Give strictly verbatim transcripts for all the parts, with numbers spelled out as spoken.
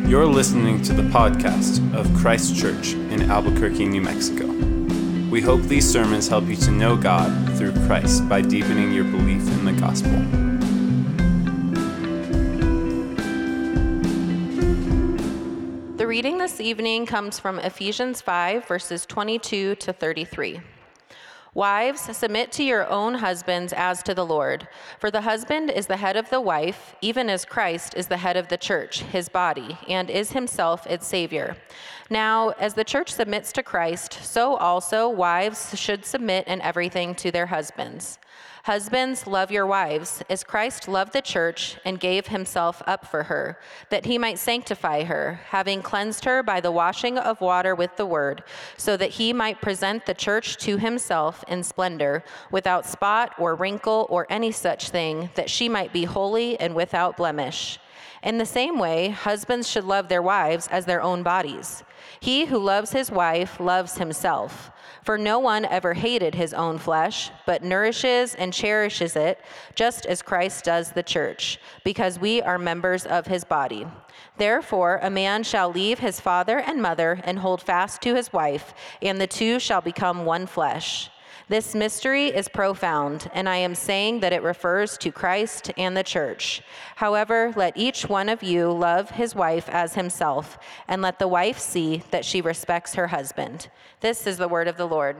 You're listening to the podcast of Christ Church in Albuquerque, New Mexico. We hope these sermons help you to know God through Christ by deepening your belief in the gospel. The reading this evening comes from Ephesians five, verses twenty-two to thirty-three. Wives, submit to your own husbands as to the Lord. For the husband is the head of the wife, even as Christ is the head of the church, his body, and is himself its Savior. Now, as the church submits to Christ, so also wives should submit in everything to their husbands. Husbands, love your wives, as Christ loved the church and gave himself up for her, that he might sanctify her, having cleansed her by the washing of water with the word, so that he might present the church to himself in splendor, without spot or wrinkle or any such thing, that she might be holy and without blemish. In the same way, husbands should love their wives as their own bodies. He who loves his wife loves himself. For no one ever hated his own flesh, but nourishes and cherishes it, just as Christ does the church, because we are members of his body. Therefore, a man shall leave his father and mother and hold fast to his wife, and the two shall become one flesh. This mystery is profound, and I am saying that it refers to Christ and the church. However, let each one of you love his wife as himself, and let the wife see that she respects her husband. This is the word of the Lord.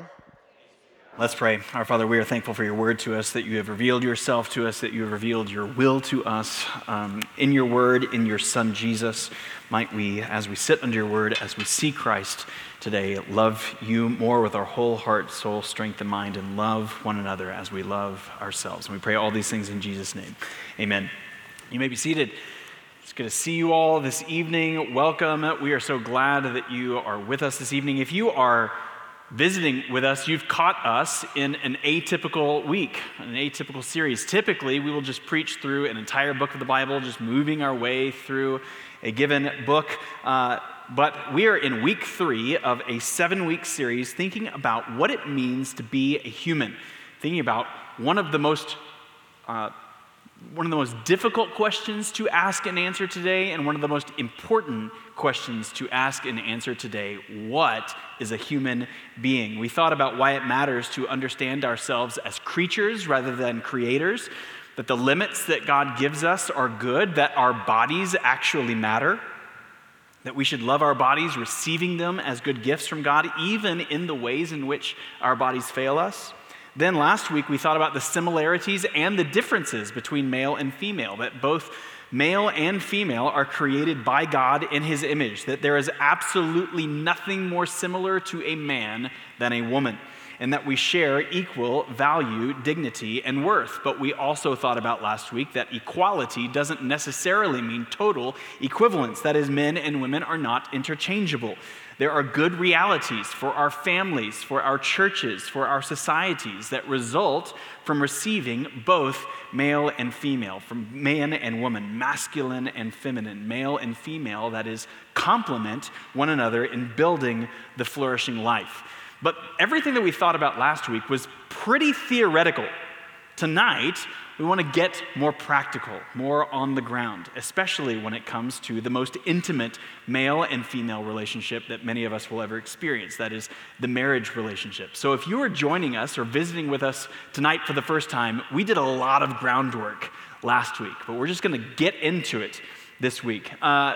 Let's pray. Our Father, we are thankful for your word to us, that you have revealed yourself to us, that you have revealed your will to us um, in your word, in your Son, Jesus. Might we, as we sit under your word, as we see Christ today, love you more with our whole heart, soul, strength, and mind, and love one another as we love ourselves. And we pray all these things in Jesus' name. Amen. You may be seated. It's good to see you all this evening. Welcome. We are so glad that you are with us this evening. If you are visiting with us, you've caught us in an atypical week, an atypical series. Typically, we will just preach through an entire book of the Bible, just moving our way through a given book. Uh, but we are in week three of a seven-week series thinking about what it means to be a human, thinking about one of the most uh, one of the most difficult questions to ask and answer today, and one of the most important questions to ask and answer today. What is a human being? We thought about why it matters to understand ourselves as creatures rather than creators, that the limits that God gives us are good, that our bodies actually matter, that we should love our bodies, receiving them as good gifts from God, even in the ways in which our bodies fail us. Then last week, we thought about the similarities and the differences between male and female, that both male and female are created by God in his image, that there is absolutely nothing more similar to a man than a woman, and that we share equal value, dignity, and worth. But we also thought about last week that equality doesn't necessarily mean total equivalence. That is, men and women are not interchangeable. There are good realities for our families, for our churches, for our societies that result from receiving both male and female, from man and woman, masculine and feminine, male and female, that is, complement one another in building the flourishing life. But everything that we thought about last week was pretty theoretical. Tonight, we want to get more practical, more on the ground, especially when it comes to the most intimate male and female relationship that many of us will ever experience, that is the marriage relationship. So if you are joining us or visiting with us tonight for the first time, we did a lot of groundwork last week, but we're just going to get into it this week. Uh,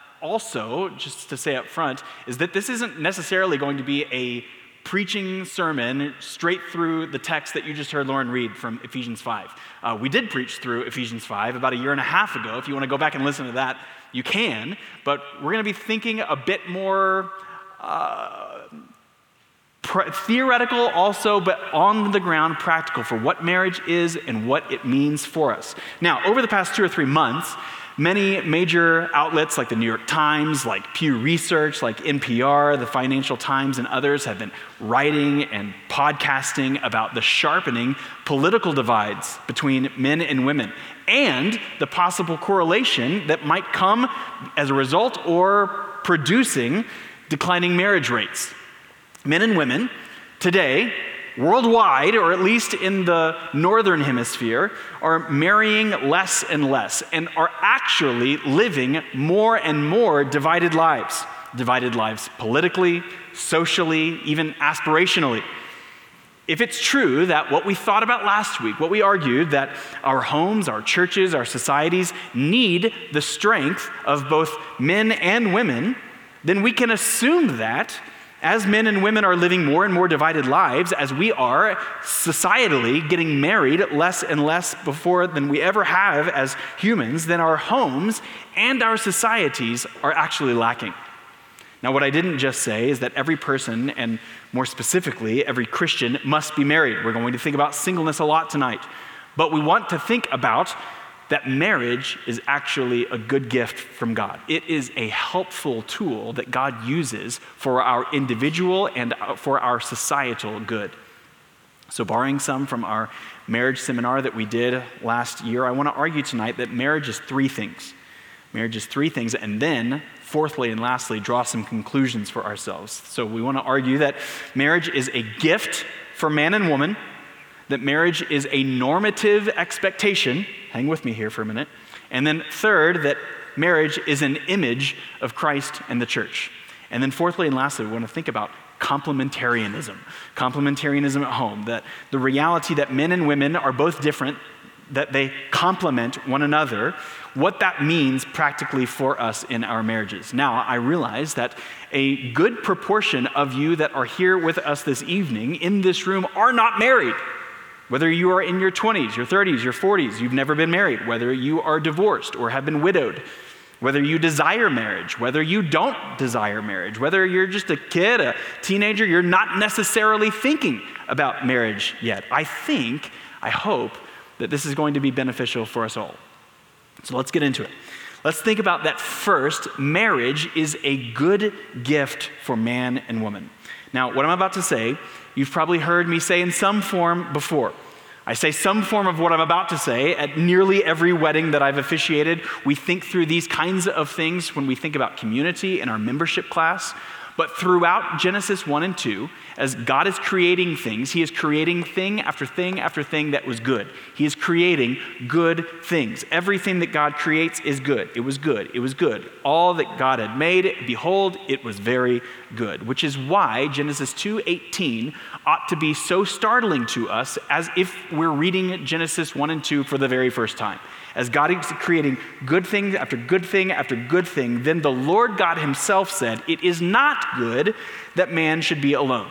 also, just to say up front, is that this isn't necessarily going to be a preaching sermon straight through the text that you just heard Lauren read from Ephesians five. Uh, we did preach through Ephesians five about a year and a half ago. If you want to go back and listen to that, you can. But we're going to be thinking a bit more uh, pr- theoretical also, but on the ground practical for what marriage is and what it means for us. Now, over the past two or three months, many major outlets like the New York Times, like Pew Research, like N P R, the Financial Times, and others have been writing and podcasting about the sharpening political divides between men and women and the possible correlation that might come as a result or producing declining marriage rates. Men and women today worldwide, or at least in the northern hemisphere, are marrying less and less and are actually living more and more divided lives. Divided lives politically, socially, even aspirationally. If it's true that what we thought about last week, what we argued, that our homes, our churches, our societies need the strength of both men and women, then we can assume that as men and women are living more and more divided lives, as we are societally getting married less and less before than we ever have as humans, then our homes and our societies are actually lacking. Now, what I didn't just say is that every person, and more specifically, every Christian, must be married. We're going to think about singleness a lot tonight. But we want to think about that marriage is actually a good gift from God. It is a helpful tool that God uses for our individual and for our societal good. So borrowing some from our marriage seminar that we did last year, I want to argue tonight that marriage is three things. Marriage is three things, and then fourthly and lastly, draw some conclusions for ourselves. So we want to argue that marriage is a gift for man and woman, that marriage is a normative expectation. Hang with me here for a minute. And then third, that marriage is an image of Christ and the church. And then fourthly and lastly, we want to think about complementarianism. Complementarianism at home, that the reality that men and women are both different, that they complement one another, what that means practically for us in our marriages. Now, I realize that a good proportion of you that are here with us this evening in this room are not married. Whether you are in your twenties, your thirties, your forties, you've never been married, whether you are divorced or have been widowed, whether you desire marriage, whether you don't desire marriage, whether you're just a kid, a teenager, you're not necessarily thinking about marriage yet. I think, I hope, that this is going to be beneficial for us all. So let's get into it. Let's think about that first. Marriage is a good gift for man and woman. Now, what I'm about to say, you've probably heard me say in some form before. I say some form of what I'm about to say at nearly every wedding that I've officiated. We think through these kinds of things when we think about community in our membership class. But throughout Genesis one and two, as God is creating things, he is creating thing after thing after thing that was good. He is creating good things. Everything that God creates is good. It was good. It was good. All that God had made, behold, it was very good. Which is why Genesis two eighteen ought to be so startling to us as if we're reading Genesis one and two for the very first time. As God is creating good thing after good thing after good thing, then the Lord God himself said, "It is not good that man should be alone.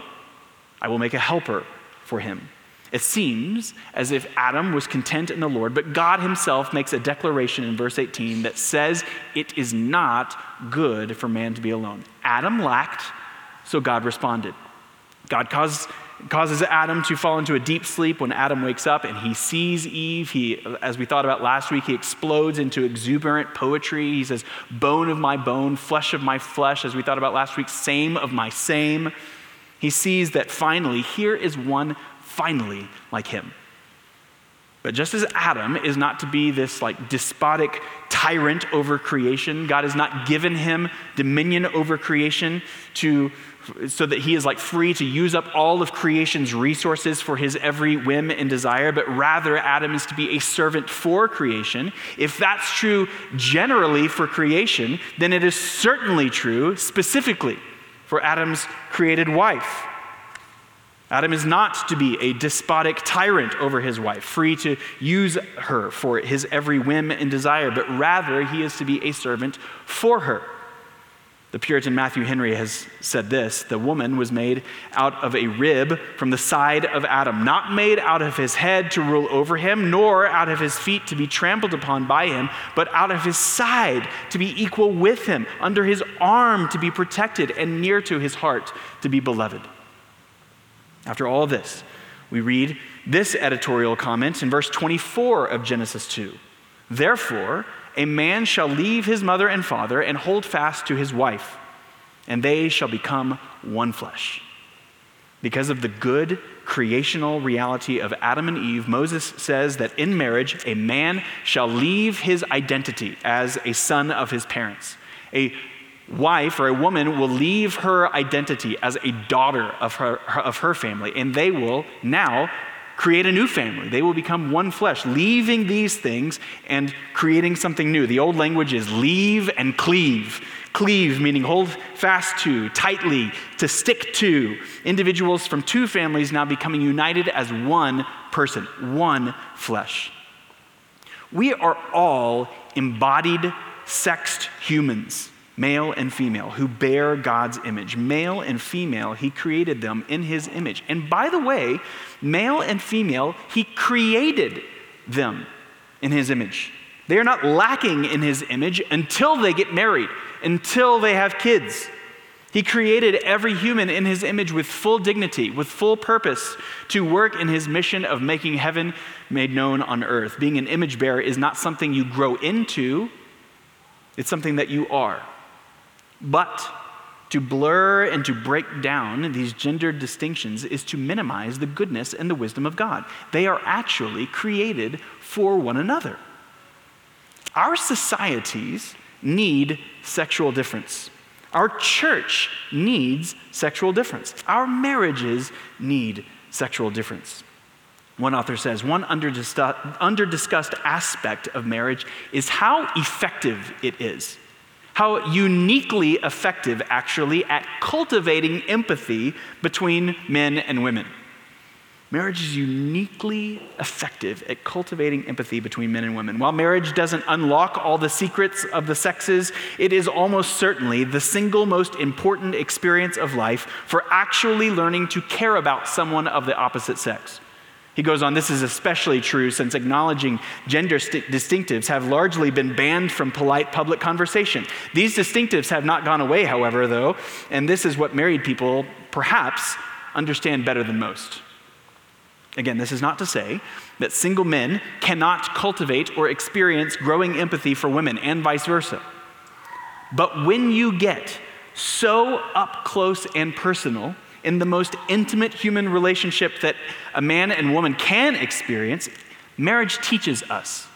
I will make a helper for him." It seems as if Adam was content in the Lord, but God himself makes a declaration in verse eighteen that says it is not good for man to be alone. Adam lacked, so God responded. God caused causes Adam to fall into a deep sleep. When Adam wakes up and he sees Eve, he, as we thought about last week, he explodes into exuberant poetry. He says, "Bone of my bone, flesh of my flesh," as we thought about last week, "same of my same." He sees that finally, here is one finally like him. But just as Adam is not to be this like despotic tyrant over creation, God has not given him dominion over creation to so that he is like free to use up all of creation's resources for his every whim and desire, but rather Adam is to be a servant for creation. If that's true generally for creation, then it is certainly true specifically for Adam's created wife. Adam is not to be a despotic tyrant over his wife, free to use her for his every whim and desire, but rather he is to be a servant for her. The Puritan Matthew Henry has said this: "The woman was made out of a rib from the side of Adam, not made out of his head to rule over him, nor out of his feet to be trampled upon by him, but out of his side to be equal with him, under his arm to be protected, and near to his heart to be beloved." After all this, we read this editorial comment in verse twenty-four of Genesis two. "Therefore, a man shall leave his mother and father and hold fast to his wife, and they shall become one flesh." Because of the good creational reality of Adam and Eve, Moses says that in marriage, a man shall leave his identity as a son of his parents. A wife or a woman will leave her identity as a daughter of her, of her family, and they will now create a new family. They will become one flesh, leaving these things and creating something new. The old language is leave and cleave. Cleave meaning hold fast to, tightly, to stick to. Individuals from two families now becoming united as one person, one flesh. We are all embodied, sexed humans, male and female, who bear God's image. Male and female, he created them in his image. And by the way, male and female, he created them in his image. They are not lacking in his image until they get married, until they have kids. He created every human in his image with full dignity, with full purpose to work in his mission of making heaven made known on earth. Being an image bearer is not something you grow into, it's something that you are. But to blur and to break down these gender distinctions is to minimize the goodness and the wisdom of God. They are actually created for one another. Our societies need sexual difference. Our church needs sexual difference. Our marriages need sexual difference. One author says, one under-discussed aspect of marriage is how effective it is. How uniquely effective, actually, at cultivating empathy between men and women. Marriage is uniquely effective at cultivating empathy between men and women. While marriage doesn't unlock all the secrets of the sexes, it is almost certainly the single most important experience of life for actually learning to care about someone of the opposite sex. He goes on, this is especially true since acknowledging gender st- distinctives have largely been banned from polite public conversation. These distinctives have not gone away, however, though, and this is what married people perhaps understand better than most. Again, this is not to say that single men cannot cultivate or experience growing empathy for women and vice versa. But when you get so up close and personal in the most intimate human relationship that a man and woman can experience, marriage teaches us.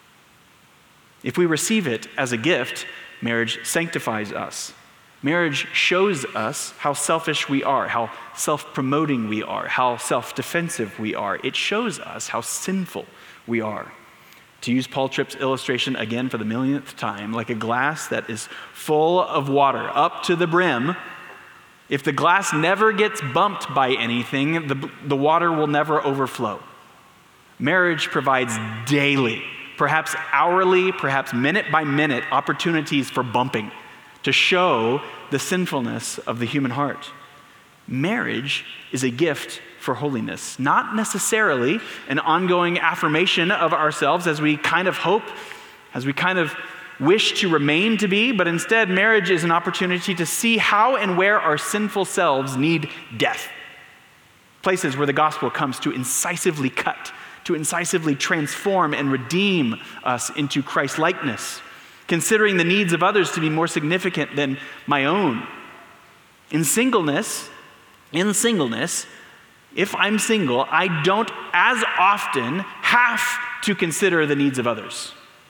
If we receive it as a gift, marriage sanctifies us. Marriage shows us how selfish we are, how self-promoting we are, how self-defensive we are. It shows us how sinful we are. To use Paul Tripp's illustration again for the millionth time, like a glass that is full of water up to the brim, if the glass never gets bumped by anything, the, the water will never overflow. Marriage provides daily, perhaps hourly, perhaps minute by minute opportunities for bumping to show the sinfulness of the human heart. Marriage is a gift for holiness, not necessarily an ongoing affirmation of ourselves as we kind of hope, as we kind of wish to remain to be, but instead marriage is an opportunity to see how and where our sinful selves need death. Places where the gospel comes to incisively cut, to incisively transform and redeem us into Christ-likeness, considering the needs of others to be more significant than my own. In singleness, in singleness, if I'm single, I don't as often have to consider the needs of others.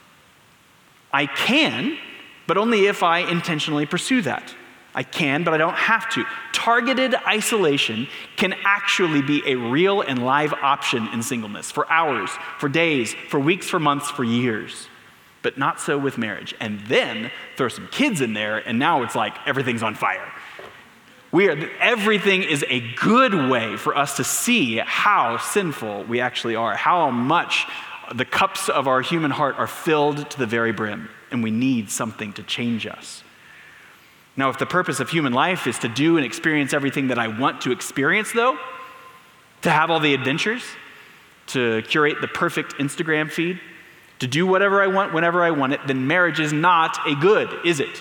I can, but only if I intentionally pursue that. I can, but I don't have to. Targeted isolation can actually be a real and live option in singleness for hours, for days, for weeks, for months, for years. But not so with marriage. And then throw some kids in there, and now it's like everything's on fire. We are, everything is a good way for us to see how sinful we actually are, how much the cups of our human heart are filled to the very brim, and we need something to change us. Now, if the purpose of human life is to do and experience everything that I want to experience, though, to have all the adventures, to curate the perfect Instagram feed, to do whatever I want whenever I want it, then marriage is not a good, is it?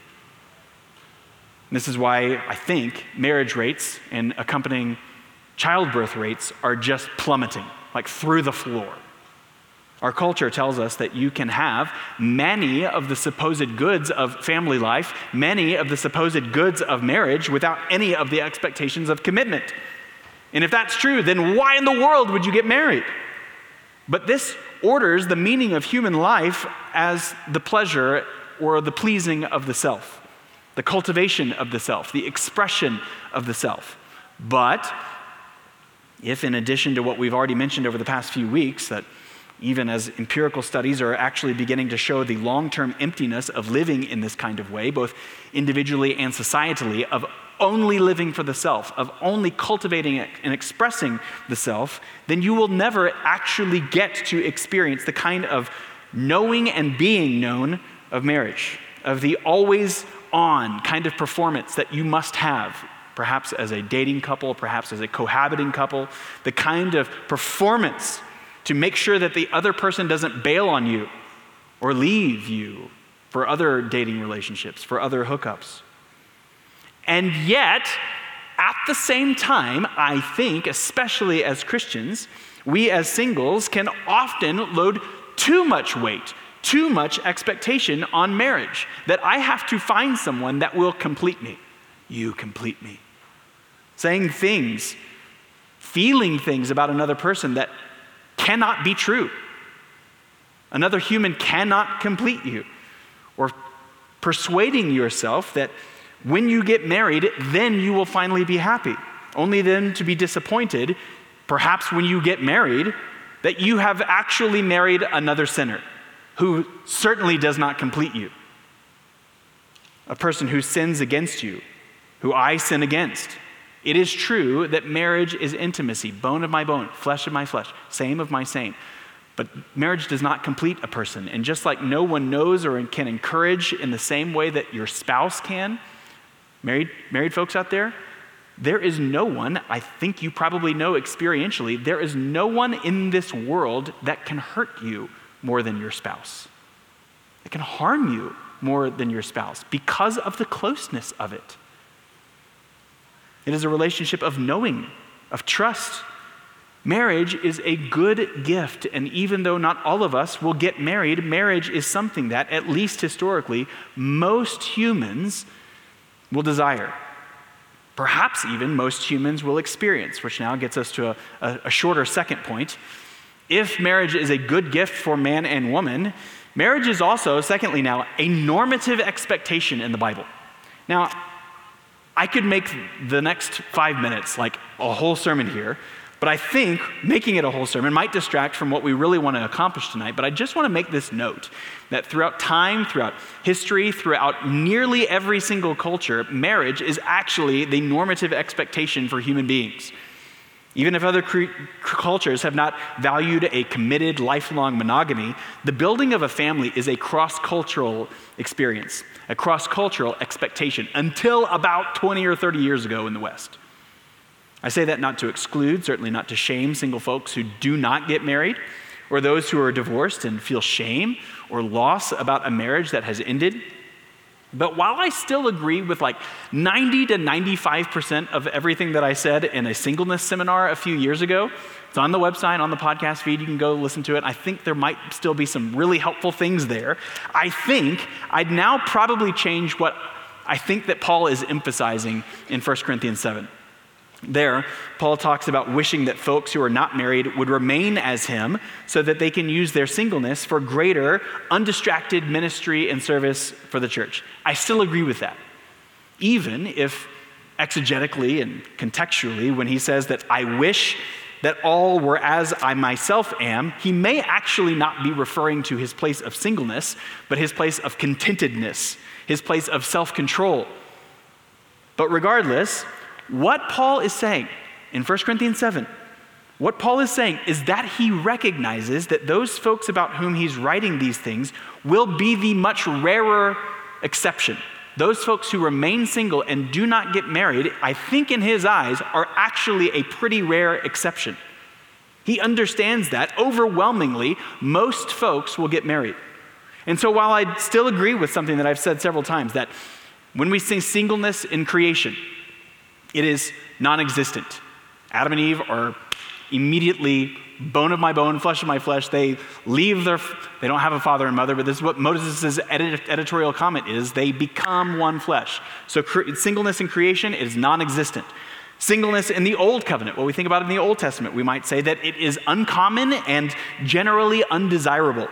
And this is why I think marriage rates and accompanying childbirth rates are just plummeting, like through the floor. Our culture tells us that you can have many of the supposed goods of family life, many of the supposed goods of marriage without any of the expectations of commitment. And if that's true, then why in the world would you get married? But this orders the meaning of human life as the pleasure or the pleasing of the self. the cultivation of the self, the expression of the self. But if, in addition to what we've already mentioned over the past few weeks, that even as empirical studies are actually beginning to show the long-term emptiness of living in this kind of way, both individually and societally, of only living for the self, of only cultivating and expressing the self, then you will never actually get to experience the kind of knowing and being known of marriage, of the always on kind of performance that you must have, perhaps as a dating couple, perhaps as a cohabiting couple, the kind of performance to make sure that the other person doesn't bail on you or leave you for other dating relationships, for other hookups. And yet, at the same time, I think, especially as Christians, we as singles can often load too much weight, too much expectation on marriage, that I have to find someone that will complete me. You complete me. Saying things, feeling things about another person that cannot be true. Another human cannot complete you. Or persuading yourself that when you get married, then you will finally be happy. Only then to be disappointed, perhaps when you get married, that you have actually married another sinner who certainly does not complete you. A person who sins against you, who I sin against. It is true that marriage is intimacy, bone of my bone, flesh of my flesh, same of my same. But marriage does not complete a person. And just like no one knows or can encourage in the same way that your spouse can, married, married folks out there, there is no one, I think you probably know experientially, there is no one in this world that can hurt you more than your spouse. It can harm you more than your spouse because of the closeness of it. It is a relationship of knowing, of trust. Marriage is a good gift, and even though not all of us will get married, marriage is something that, at least historically, most humans will desire. Perhaps even most humans will experience, which now gets us to a, a, a shorter second point. If marriage is a good gift for man and woman, marriage is also, secondly now, a normative expectation in the Bible. Now, I could make the next five minutes like a whole sermon here, but I think making it a whole sermon might distract from what we really want to accomplish tonight. But I just want to make this note that throughout time, throughout history, throughout nearly every single culture, marriage is actually the normative expectation for human beings. Even if other cre- cultures have not valued a committed, lifelong monogamy, the building of a family is a cross-cultural experience, a cross-cultural expectation until about twenty or thirty years ago in the West. I say that not to exclude, certainly not to shame single folks who do not get married, or those who are divorced and feel shame or loss about a marriage that has ended. But while I still agree with like ninety to ninety-five percent of everything that I said in a singleness seminar a few years ago, it's on the website, on the podcast feed, you can go listen to it. I think there might still be some really helpful things there. I think I'd now probably change what I think that Paul is emphasizing in First Corinthians seven. There, Paul talks about wishing that folks who are not married would remain as him so that they can use their singleness for greater, undistracted ministry and service for the church. I still agree with that. Even if exegetically and contextually, when he says that I wish that all were as I myself am, he may actually not be referring to his place of singleness, but his place of contentedness, his place of self-control. But regardless, what Paul is saying in First Corinthians seven, what Paul is saying is that he recognizes that those folks about whom he's writing these things will be the much rarer exception. Those folks who remain single and do not get married, I think in his eyes, are actually a pretty rare exception. He understands that overwhelmingly, most folks will get married. And so while I still agree with something that I've said several times, that when we say singleness in creation, it is non-existent. Adam and Eve are immediately bone of my bone, flesh of my flesh. They leave their, they don't have a father and mother, but this is what Moses' edit, editorial comment is. They become one flesh. So cre- singleness in creation is non-existent. Singleness in the Old Covenant, what we think about in the Old Testament, we might say that it is uncommon and generally undesirable.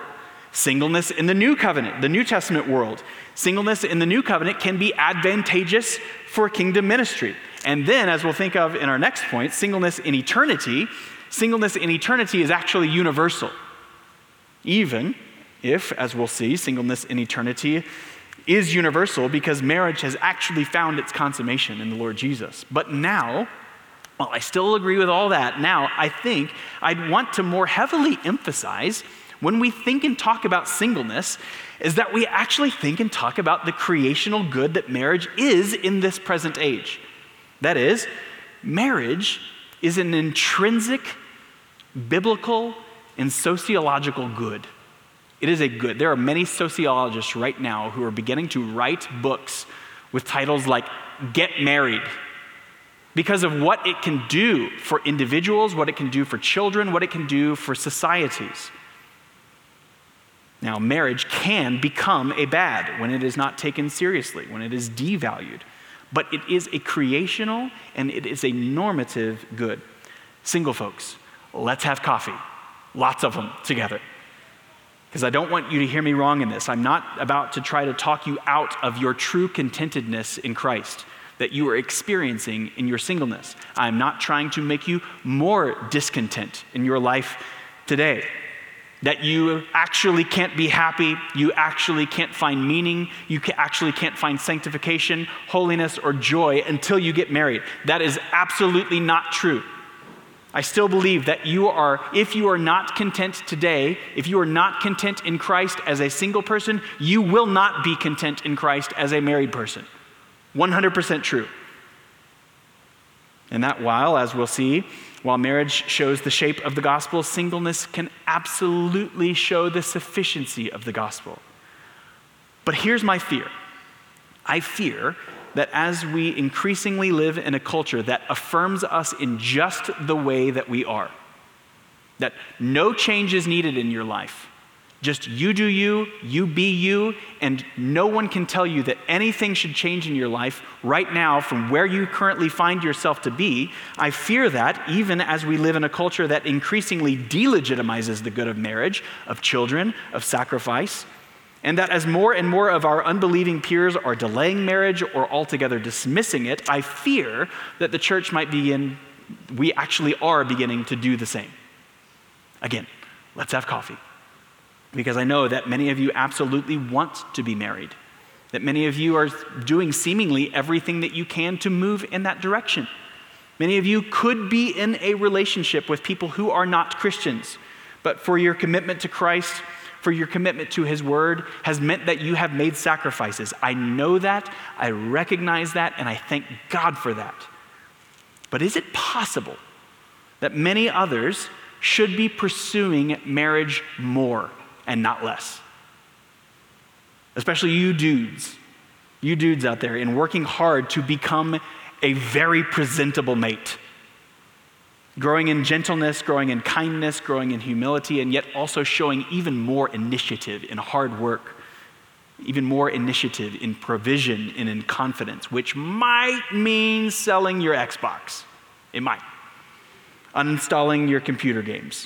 Singleness in the New Covenant, the New Testament world. Singleness in the New Covenant can be advantageous for kingdom ministry. And then, as we'll think of in our next point, singleness in eternity, singleness in eternity is actually universal. Even if, as we'll see, singleness in eternity is universal because marriage has actually found its consummation in the Lord Jesus. But now, while I still agree with all that, now I think I'd want to more heavily emphasize when we think and talk about singleness is that we actually think and talk about the creational good that marriage is in this present age. That is, marriage is an intrinsic, biblical, and sociological good. It is a good. There are many sociologists right now who are beginning to write books with titles like Get Married because of what it can do for individuals, what it can do for children, what it can do for societies. Now, marriage can become a bad when it is not taken seriously, when it is devalued. But it is a creational and it is a normative good. Single folks, let's have coffee. Lots of them together. Because I don't want you to hear me wrong in this. I'm not about to try to talk you out of your true contentedness in Christ that you are experiencing in your singleness. I'm not trying to make you more discontent in your life today. That you actually can't be happy, you actually can't find meaning, you actually can't find sanctification, holiness, or joy until you get married. That is absolutely not true. I still believe that you are, if you are not content today, if you are not content in Christ as a single person, you will not be content in Christ as a married person. one hundred percent true. And that while, as we'll see, while marriage shows the shape of the gospel, singleness can absolutely show the sufficiency of the gospel. But here's my fear. I fear that as we increasingly live in a culture that affirms us in just the way that we are, that no change is needed in your life, just you do you, you be you, and no one can tell you that anything should change in your life right now from where you currently find yourself to be. I fear that even as we live in a culture that increasingly delegitimizes the good of marriage, of children, of sacrifice, and that as more and more of our unbelieving peers are delaying marriage or altogether dismissing it, I fear that the church might begin, we actually are beginning to do the same. Again, let's have coffee. Because I know that many of you absolutely want to be married, that many of you are doing seemingly everything that you can to move in that direction. Many of you could be in a relationship with people who are not Christians, but for your commitment to Christ, for your commitment to His Word, has meant that you have made sacrifices. I know that, I recognize that, and I thank God for that. But is it possible that many others should be pursuing marriage more and not less? Especially you dudes, you dudes out there, in working hard to become a very presentable mate. Growing in gentleness, growing in kindness, growing in humility, and yet also showing even more initiative in hard work, even more initiative in provision and in confidence, which might mean selling your Xbox. It might. Uninstalling your computer games.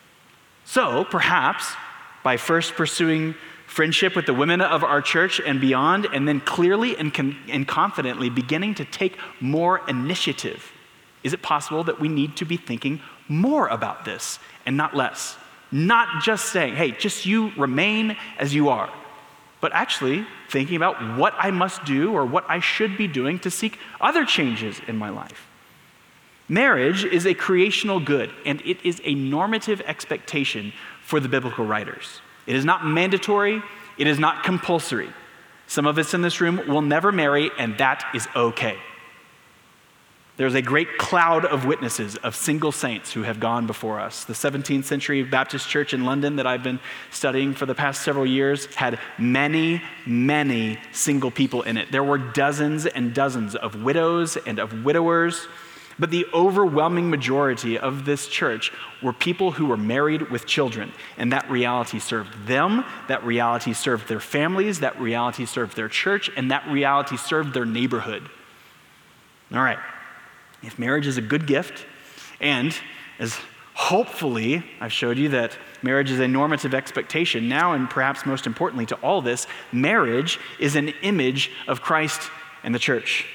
So perhaps by first pursuing friendship with the women of our church and beyond, and then clearly and, con- and confidently beginning to take more initiative, is it possible that we need to be thinking more about this and not less? Not just saying, hey, just you remain as you are, but actually thinking about what I must do or what I should be doing to seek other changes in my life. Marriage is a creational good, and it is a normative expectation for the biblical writers. It is not mandatory, it is not compulsory. Some of us in this room will never marry, and that is okay. There's a great cloud of witnesses of single saints who have gone before us. The seventeenth century Baptist church in London that I've been studying for the past several years had many, many single people in it. There were dozens and dozens of widows and of widowers, but the overwhelming majority of this church were people who were married with children, and that reality served them, that reality served their families, that reality served their church, and that reality served their neighborhood. All right. If marriage is a good gift, and as Hopefully, I've showed you that marriage is a normative expectation. Now, and perhaps most importantly to all this, marriage is an image of Christ and the church.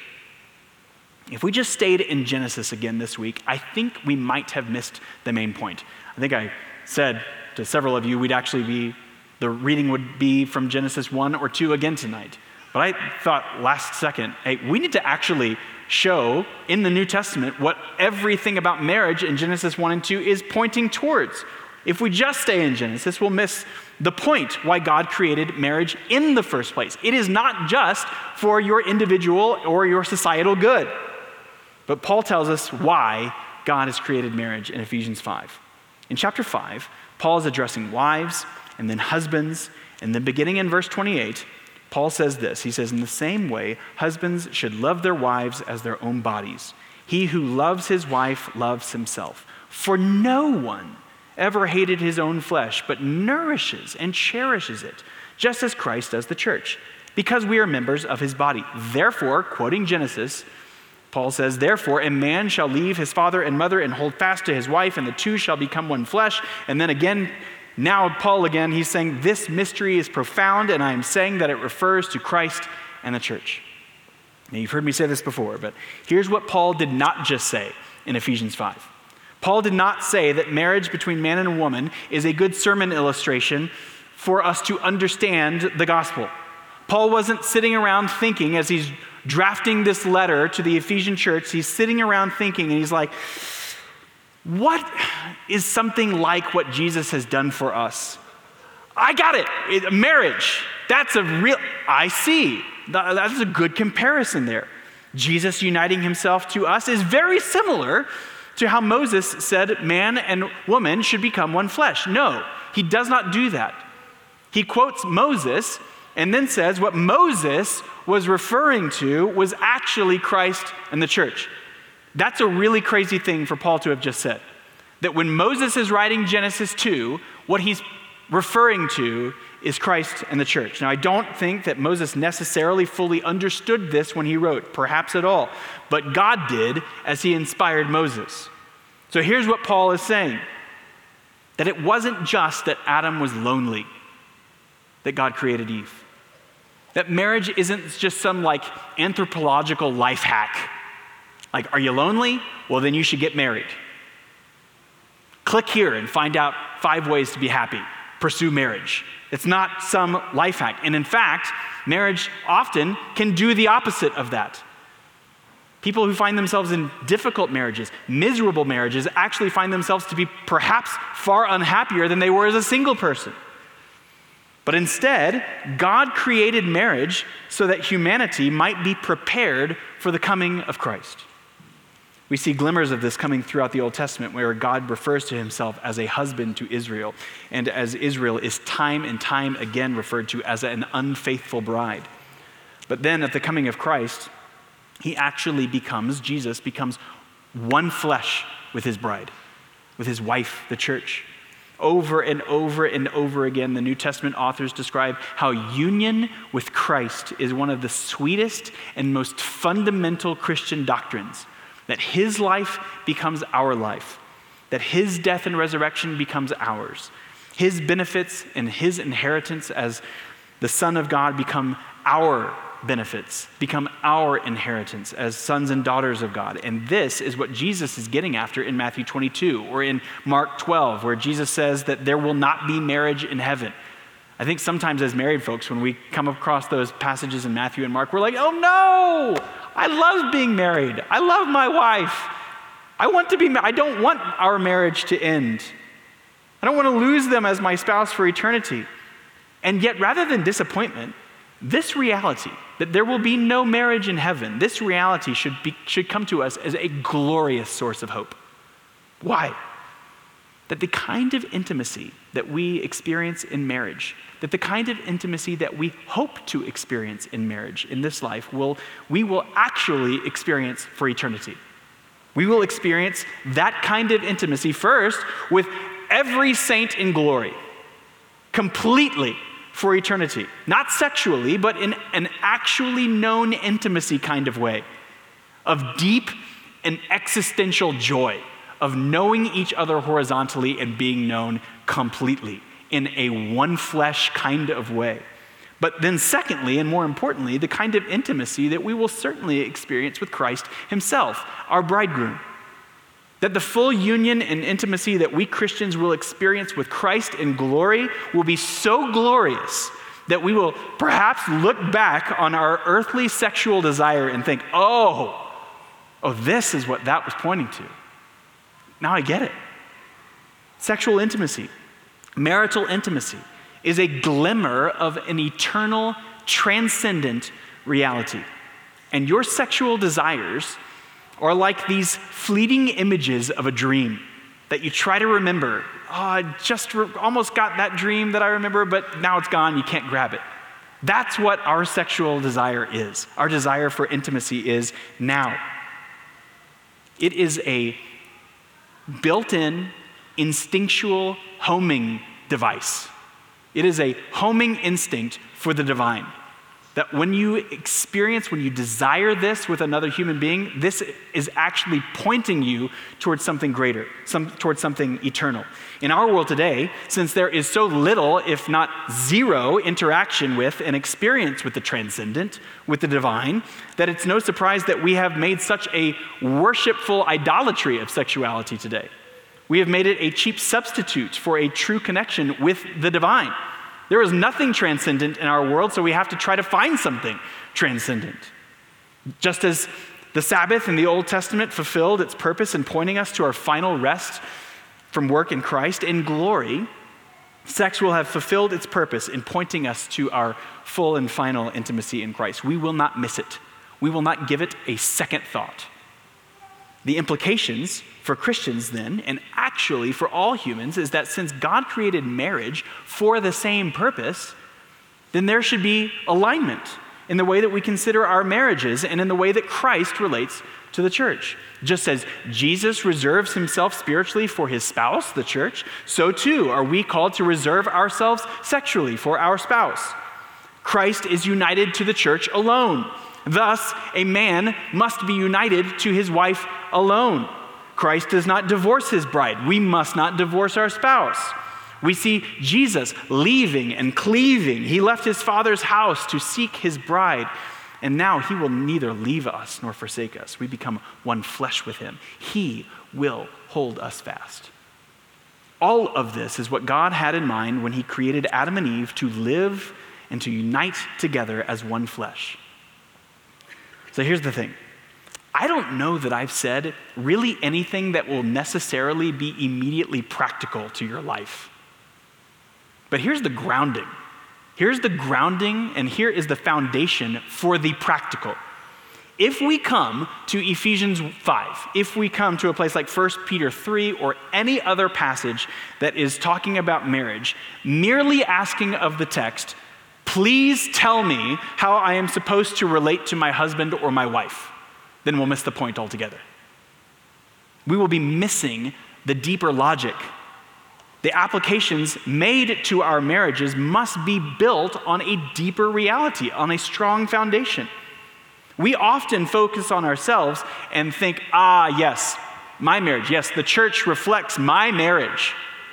If we just stayed in Genesis again this week, I think we might have missed the main point. I think I said to several of you, we'd actually be, the reading would be from Genesis one or two again tonight. But I thought last second, hey, we need to actually show in the New Testament what everything about marriage in Genesis one and two is pointing towards. If we just stay in Genesis, we'll miss the point why God created marriage in the first place. It is not just for your individual or your societal good. But Paul tells us why God has created marriage in Ephesians five. In chapter five, Paul is addressing wives and then husbands, and then beginning in verse twenty-eight, Paul says this. He says, in the same way, husbands should love their wives as their own bodies. He who loves his wife loves himself. For no one ever hated his own flesh, but nourishes and cherishes it, just as Christ does the church, because we are members of his body. Therefore, quoting Genesis, Paul says, therefore, a man shall leave his father and mother and hold fast to his wife, and the two shall become one flesh. And then again, now Paul again, he's saying this mystery is profound, and I am saying that it refers to Christ and the church. Now, you've heard me say this before, but here's what Paul did not just say in Ephesians five. Paul did not say that marriage between man and woman is a good sermon illustration for us to understand the gospel. Paul wasn't sitting around thinking as he's drafting this letter to the Ephesian church, he's sitting around thinking, and he's like, what is something like what Jesus has done for us? I got it. it marriage. That's a real, I see. That, that's a good comparison there. Jesus uniting himself to us is very similar to how Moses said man and woman should become one flesh. No, he does not do that. He quotes Moses and then says what Moses was referring to was actually Christ and the church. That's a really crazy thing for Paul to have just said. That when Moses is writing Genesis two, what he's referring to is Christ and the church. Now, I don't think that Moses necessarily fully understood this when he wrote, perhaps at all. But God did as he inspired Moses. So here's what Paul is saying. That it wasn't just that Adam was lonely, that God created Eve. That marriage isn't just some like anthropological life hack. Like, are you lonely? Well, then you should get married. Click here and find out five ways to be happy. Pursue marriage. It's not some life hack. And in fact, marriage often can do the opposite of that. People who find themselves in difficult marriages, miserable marriages, actually find themselves to be perhaps far unhappier than they were as a single person. But instead, God created marriage so that humanity might be prepared for the coming of Christ. We see glimmers of this coming throughout the Old Testament, where God refers to himself as a husband to Israel, and as Israel is time and time again referred to as an unfaithful bride. But then at the coming of Christ, he actually becomes, Jesus becomes one flesh with his bride, with his wife, the church. Over and over and over again, the New Testament authors describe how union with Christ is one of the sweetest and most fundamental Christian doctrines. That his life becomes our life. That his death and resurrection becomes ours. His benefits and his inheritance as the Son of God become our benefits, become our inheritance as sons and daughters of God. And this is what Jesus is getting after in Matthew twenty-two or in Mark twelve, where Jesus says that there will not be marriage in heaven. I think sometimes as married folks, when we come across those passages in Matthew and Mark, we're like, oh no, I love being married. I love my wife. I want to be married. I don't want our marriage to end. I don't want to lose them as my spouse for eternity. And yet, rather than disappointment, this reality, that there will be no marriage in heaven, this reality should be, should come to us as a glorious source of hope. Why? That the kind of intimacy that we experience in marriage, that the kind of intimacy that we hope to experience in marriage in this life, will we will actually experience for eternity. We will experience that kind of intimacy first with every saint in glory, completely for eternity. Not sexually, but in an actually known intimacy kind of way, of deep and existential joy, of knowing each other horizontally and being known completely in a one flesh kind of way. But then secondly, and more importantly, the kind of intimacy that we will certainly experience with Christ himself, our bridegroom. That the full union and intimacy that we Christians will experience with Christ in glory will be so glorious that we will perhaps look back on our earthly sexual desire and think, oh, oh, this is what that was pointing to. Now I get it. Sexual intimacy, marital intimacy, is a glimmer of an eternal, transcendent reality. And your sexual desires are like these fleeting images of a dream that you try to remember. Oh, I just re- almost got that dream that I remember, but now it's gone, you can't grab it. That's what our sexual desire is. Our desire for intimacy is now. It is a built-in, instinctual homing device. It is a homing instinct for the divine. That when you experience, when you desire this with another human being, this is actually pointing you towards something greater, some, towards something eternal. In our world today, since there is so little, if not zero, interaction with and experience with the transcendent, with the divine, that it's no surprise that we have made such a worshipful idolatry of sexuality today. We have made it a cheap substitute for a true connection with the divine. There is nothing transcendent in our world, so we have to try to find something transcendent. Just as the Sabbath in the Old Testament fulfilled its purpose in pointing us to our final rest from work in Christ, in glory, sex will have fulfilled its purpose in pointing us to our full and final intimacy in Christ. We will not miss it. We will not give it a second thought. The implications for Christians then, and actually for all humans, is that since God created marriage for the same purpose, then there should be alignment in the way that we consider our marriages and in the way that Christ relates to the church. Just as Jesus reserves himself spiritually for his spouse, the church, so too are we called to reserve ourselves sexually for our spouse. Christ is united to the church alone. Thus, a man must be united to his wife alone. Christ does not divorce his bride. We must not divorce our spouse. We see Jesus leaving and cleaving. He left his Father's house to seek his bride, and now he will neither leave us nor forsake us. We become one flesh with him. He will hold us fast. All of this is what God had in mind when he created Adam and Eve to live and to unite together as one flesh. So here's the thing. I don't know that I've said really anything that will necessarily be immediately practical to your life. But here's the grounding. Here's the grounding, and here is the foundation for the practical. If we come to Ephesians five, if we come to a place like First Peter three or any other passage that is talking about marriage, merely asking of the text, please tell me how I am supposed to relate to my husband or my wife, then we'll miss the point altogether. We will be missing the deeper logic. The applications made to our marriages must be built on a deeper reality, on a strong foundation. We often focus on ourselves and think, ah, yes, my marriage. Yes, the church reflects my marriage.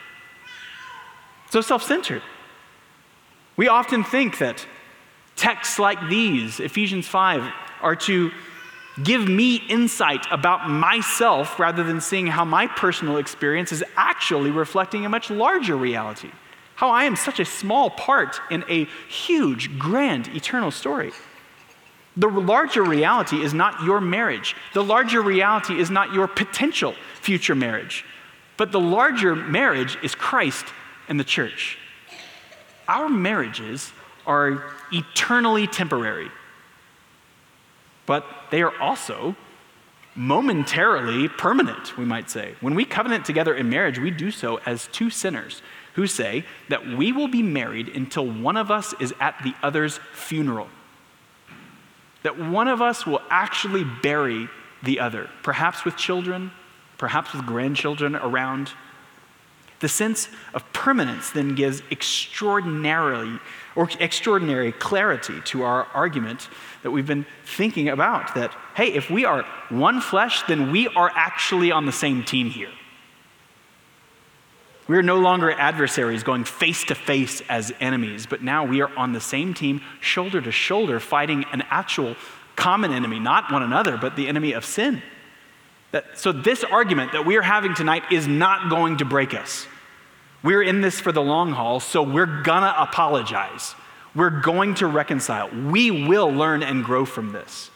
So self-centered. We often think that texts like these, Ephesians five, are to give me insight about myself rather than seeing how my personal experience is actually reflecting a much larger reality. How I am such a small part in a huge, grand, eternal story. The larger reality is not your marriage. The larger reality is not your potential future marriage. But the larger marriage is Christ and the church. Our marriages are eternally temporary, but they are also momentarily permanent, we might say. When we covenant together in marriage, we do so as two sinners who say that we will be married until one of us is at the other's funeral. That one of us will actually bury the other, perhaps with children, perhaps with grandchildren around. The sense of permanence then gives extraordinarily or extraordinary clarity to our argument that we've been thinking about, that, hey, if we are one flesh, then we are actually on the same team here. We are no longer adversaries going face to face as enemies, but now we are on the same team, shoulder to shoulder, fighting an actual common enemy, not one another, but the enemy of sin. That, so this argument that we are having tonight is not going to break us. We're in this for the long haul, so we're gonna apologize. We're going to reconcile. We will learn and grow from this.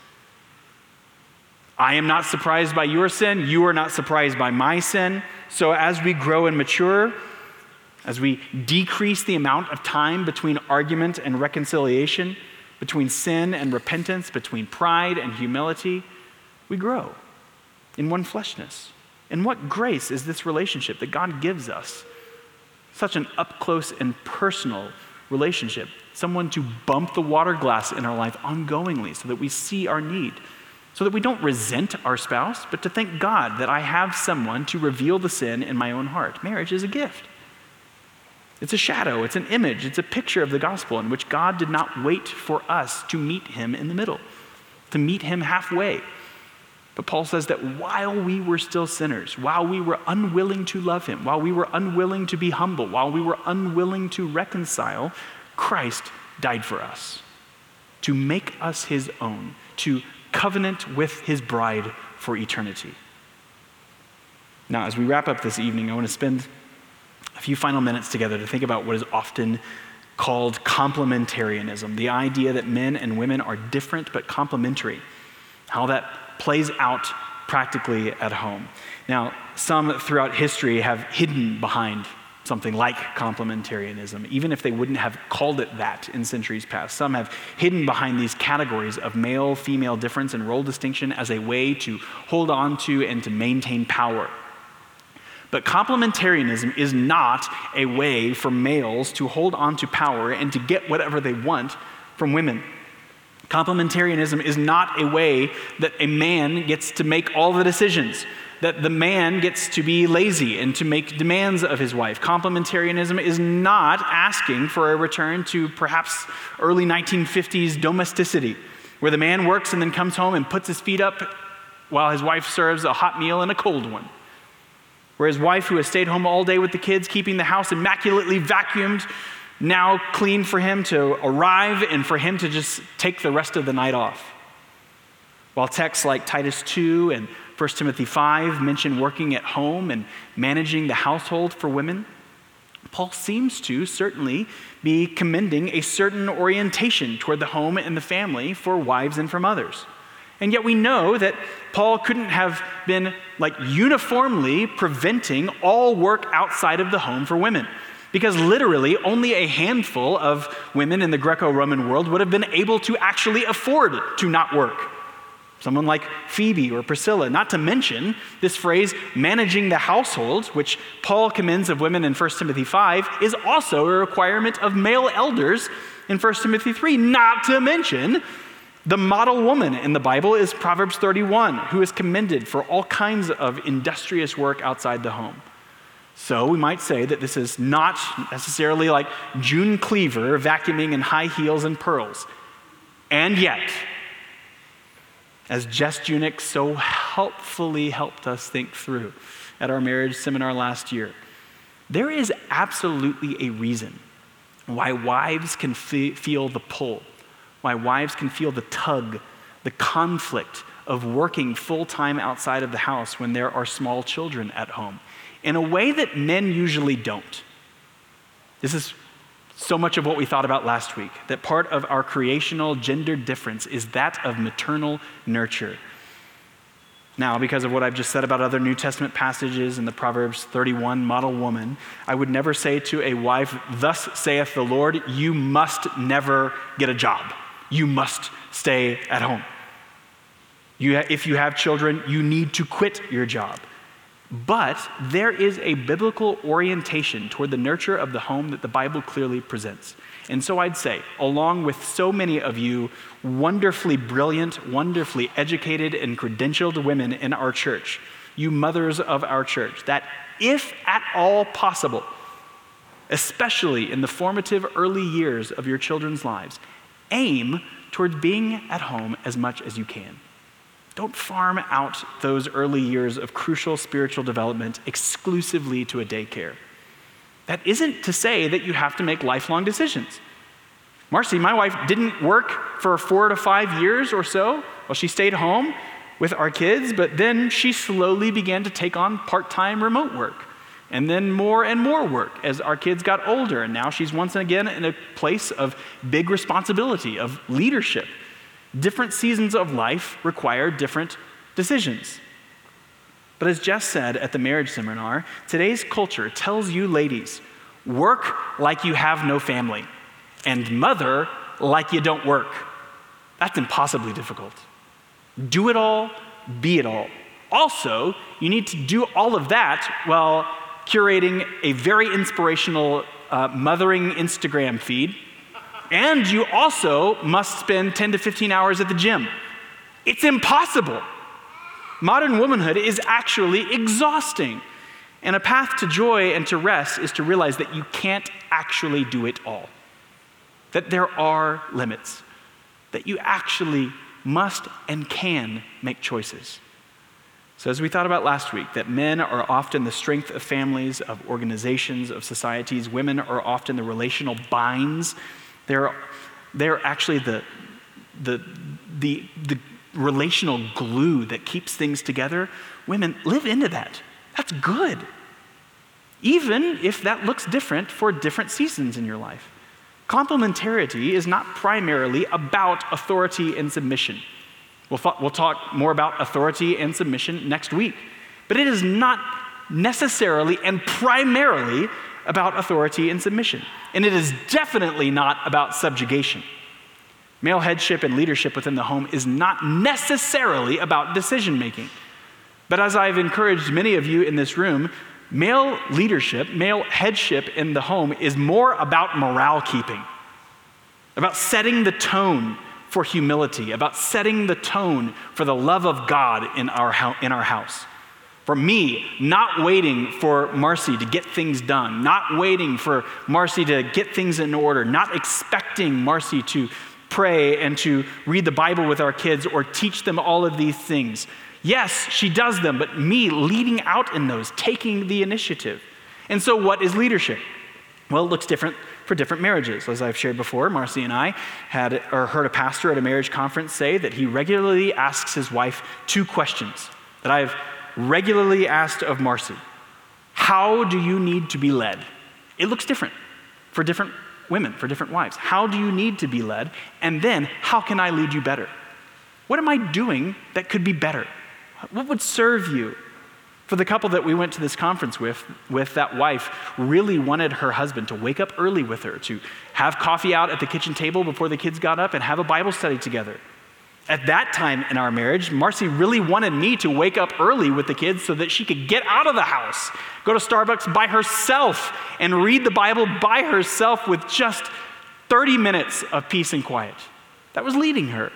I am not surprised by your sin. You are not surprised by my sin. So as we grow and mature, as we decrease the amount of time between argument and reconciliation, between sin and repentance, between pride and humility, we grow in one fleshness. And what grace is this relationship that God gives us? Such an up-close and personal relationship. Someone to bump the water glass in our life ongoingly so that we see our need. So that we don't resent our spouse, but to thank God that I have someone to reveal the sin in my own heart. Marriage is a gift. It's a shadow, it's an image, it's a picture of the gospel in which God did not wait for us to meet him in the middle, to meet him halfway. But Paul says that while we were still sinners, while we were unwilling to love him, while we were unwilling to be humble, while we were unwilling to reconcile, Christ died for us, to make us his own, to covenant with his bride for eternity. Now, as we wrap up this evening, I want to spend a few final minutes together to think about what is often called complementarianism, the idea that men and women are different but complementary, how that plays out practically at home. Now, some throughout history have hidden behind something like complementarianism, even if they wouldn't have called it that in centuries past. Some have hidden behind these categories of male-female difference and role distinction as a way to hold on to and to maintain power. But complementarianism is not a way for males to hold on to power and to get whatever they want from women. Complementarianism is not a way that a man gets to make all the decisions, that the man gets to be lazy and to make demands of his wife. Complementarianism is not asking for a return to perhaps early nineteen fifties domesticity, where the man works and then comes home and puts his feet up while his wife serves a hot meal and a cold one. Where his wife, who has stayed home all day with the kids, keeping the house immaculately vacuumed, now clean for him to arrive and for him to just take the rest of the night off. While texts like Titus two and First Timothy five mention working at home and managing the household for women, Paul seems to certainly be commending a certain orientation toward the home and the family for wives and for mothers. And yet we know that Paul couldn't have been like uniformly preventing all work outside of the home for women, because literally only a handful of women in the Greco-Roman world would have been able to actually afford to not work. Someone like Phoebe or Priscilla, not to mention this phrase, managing the household, which Paul commends of women in First Timothy five, is also a requirement of male elders in First Timothy three, not to mention the model woman in the Bible is Proverbs thirty-one, who is commended for all kinds of industrious work outside the home. So we might say that this is not necessarily like June Cleaver vacuuming in high heels and pearls. And yet, as Jess Junick so helpfully helped us think through at our marriage seminar last year, there is absolutely a reason why wives can fe- feel the pull, why wives can feel the tug, the conflict of working full-time outside of the house when there are small children at home, in a way that men usually don't. This is so much of what we thought about last week, that part of our creational gender difference is that of maternal nurture. Now, because of what I've just said about other New Testament passages in the Proverbs thirty-one model woman, I would never say to a wife, "Thus saith the Lord, you must never get a job. You must stay at home. You, if you have children, you need to quit your job." But there is a biblical orientation toward the nurture of the home that the Bible clearly presents. And so I'd say, along with so many of you wonderfully brilliant, wonderfully educated and credentialed women in our church, you mothers of our church, that if at all possible, especially in the formative early years of your children's lives, aim towards being at home as much as you can. Don't farm out those early years of crucial spiritual development exclusively to a daycare. That isn't to say that you have to make lifelong decisions. Marcy, my wife, didn't work for four to five years or so. Well, she stayed home with our kids, but then she slowly began to take on part-time remote work, and then more and more work as our kids got older, and now she's once again in a place of big responsibility, of leadership. Different seasons of life require different decisions. But as Jess said at the marriage seminar, today's culture tells you ladies, work like you have no family, and mother like you don't work. That's impossibly difficult. Do it all, be it all. Also, you need to do all of that while curating a very inspirational uh, mothering Instagram feed, and you also must spend ten to fifteen hours at the gym. It's impossible. Modern womanhood is actually exhausting. And a path to joy and to rest is to realize that you can't actually do it all. That there are limits. That you actually must and can make choices. So as we thought about last week, that men are often the strength of families, of organizations, of societies. Women are often the relational binds. They're, they're actually the, the, the, the relational glue that keeps things together. Women, live into that. That's good. Even if that looks different for different seasons in your life. Complementarity is not primarily about authority and submission. We'll, th- we'll talk more about authority and submission next week. But it is not necessarily and primarily about authority and submission. And it is definitely not about subjugation. Male headship and leadership within the home is not necessarily about decision making. But as I've encouraged many of you in this room, male leadership, male headship in the home is more about morale keeping, about setting the tone for humility, about setting the tone for the love of God in our, ho- in our house. For me, not waiting for Marcy to get things done, not waiting for Marcy to get things in order, not expecting Marcy to pray and to read the Bible with our kids or teach them all of these things. Yes, she does them, but me leading out in those, taking the initiative. And so what is leadership? Well, it looks different for different marriages. As I've shared before, Marcy and I had or heard a pastor at a marriage conference say that he regularly asks his wife two questions that I've regularly asked of Marcy. How do you need to be led? It looks different for different women, for different wives. How do you need to be led? And then, how can I lead you better? What am I doing that could be better? What would serve you? For the couple that we went to this conference with, with that wife really wanted her husband to wake up early with her, to have coffee out at the kitchen table before the kids got up and have a Bible study together. At that time in our marriage, Marcy really wanted me to wake up early with the kids so that she could get out of the house, go to Starbucks by herself, and read the Bible by herself with just thirty minutes of peace and quiet. That was leading her.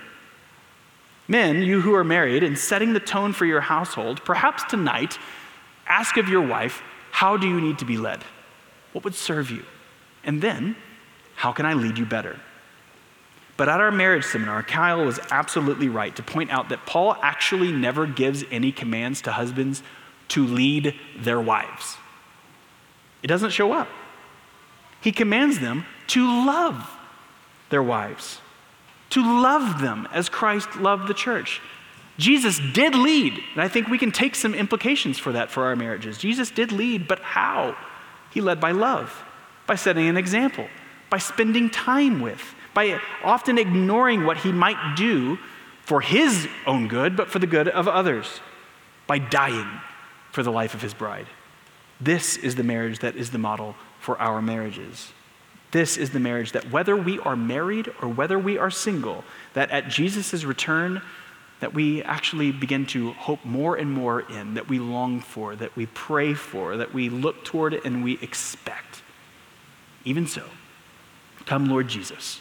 Men, you who are married and setting the tone for your household, perhaps tonight, ask of your wife, how do you need to be led? What would serve you? And then, how can I lead you better? But at our marriage seminar, Kyle was absolutely right to point out that Paul actually never gives any commands to husbands to lead their wives. It doesn't show up. He commands them to love their wives, to love them as Christ loved the church. Jesus did lead, and I think we can take some implications for that for our marriages. Jesus did lead, but how? He led by love, by setting an example, by spending time with, by often ignoring what he might do for his own good, but for the good of others, by dying for the life of his bride. This is the marriage that is the model for our marriages. This is the marriage that whether we are married or whether we are single, that at Jesus' return, that we actually begin to hope more and more in, that we long for, that we pray for, that we look toward and we expect. Even so, come Lord Jesus.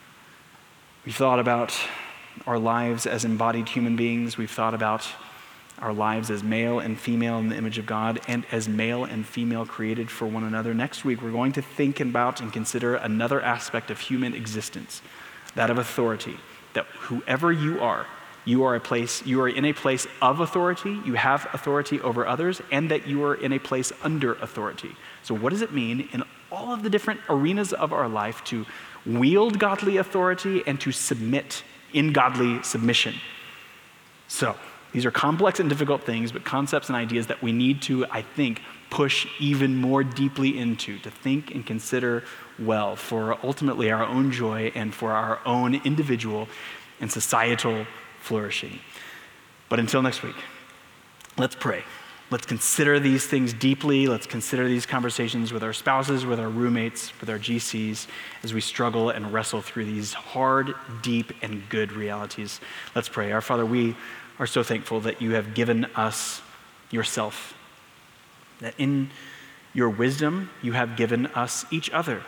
We've thought about our lives as embodied human beings. We've thought about our lives as male and female in the image of God and as male and female created for one another. Next week, we're going to think about and consider another aspect of human existence, that of authority, that whoever you are, you are a place, you are in a place of authority, you have authority over others, and that you are in a place under authority. So what does it mean in all of the different arenas of our life to wield godly authority and to submit in godly submission? So these are complex and difficult things, but concepts and ideas that we need to, I think, push even more deeply into, to think and consider well for ultimately our own joy and for our own individual and societal flourishing. But until next week, let's pray. Let's consider these things deeply. Let's consider these conversations with our spouses, with our roommates, with our G Cs, as we struggle and wrestle through these hard, deep, and good realities. Let's pray. Our Father, we are so thankful that you have given us yourself, that in your wisdom you have given us each other,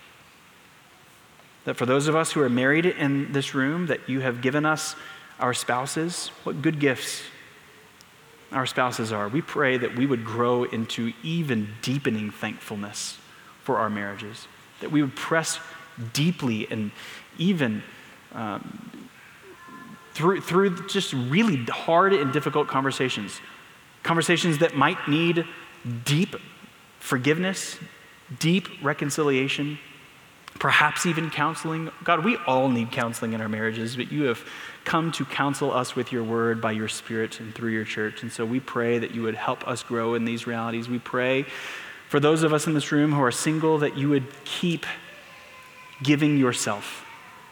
that for those of us who are married in this room, that you have given us our spouses. What good gifts our spouses are. We pray that we would grow into even deepening thankfulness for our marriages, that we would press deeply and even um, through, through just really hard and difficult conversations, conversations that might need deep forgiveness, deep reconciliation, perhaps even counseling. God, we all need counseling in our marriages, but you have come to counsel us with your word by your Spirit and through your church. And so we pray that you would help us grow in these realities. We pray for those of us in this room who are single that you would keep giving yourself.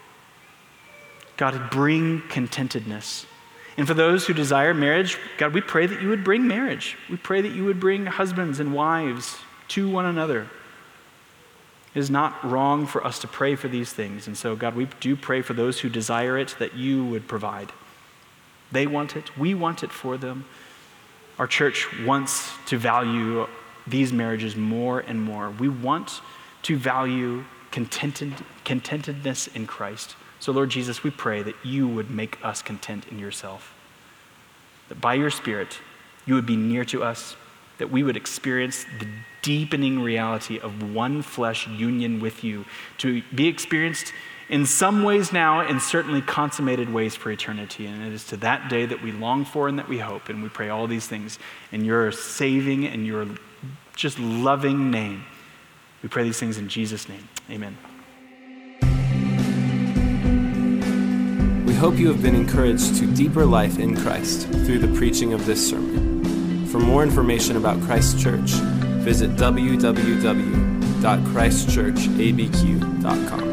God, bring contentedness. And for those who desire marriage, God, we pray that you would bring marriage. We pray that you would bring husbands and wives to one another. It is not wrong for us to pray for these things. And so, God, we do pray for those who desire it, that you would provide. They want it. We want it for them. Our church wants to value these marriages more and more. We want to value contented, contentedness in Christ. So, Lord Jesus, we pray that you would make us content in yourself. That by your Spirit, you would be near to us, that we would experience the deepening reality of one flesh union with you, to be experienced in some ways now and certainly consummated ways for eternity. And it is to that day that we long for and that we hope. And we pray all these things in your saving and your just loving name. We pray these things in Jesus' name. Amen. We hope you have been encouraged to deeper life in Christ through the preaching of this sermon. For more information about Christ Church, visit w w w dot christ church a b q dot com.